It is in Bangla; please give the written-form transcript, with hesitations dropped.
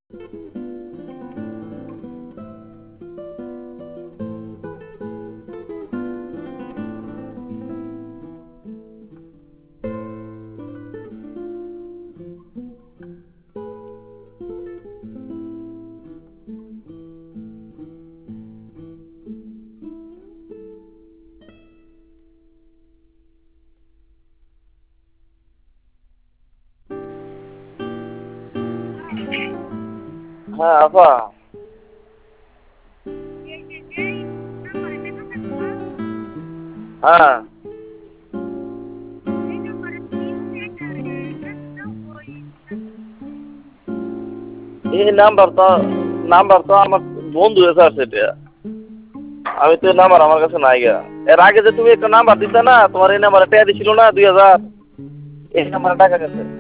হ্যাঁ আপা। হ্যাঁ এই নাম্বার তো আমার বন্ধু এসে আছে এটা। আমি তো এই নাম্বার আমার কাছে নাই গা। এর আগে যে তুমি একটা নাম্বার দিতে না, তোমার এই নাম্বারে টাকা দিছিল না 2000, এই নাম্বারে টাকা গেছে।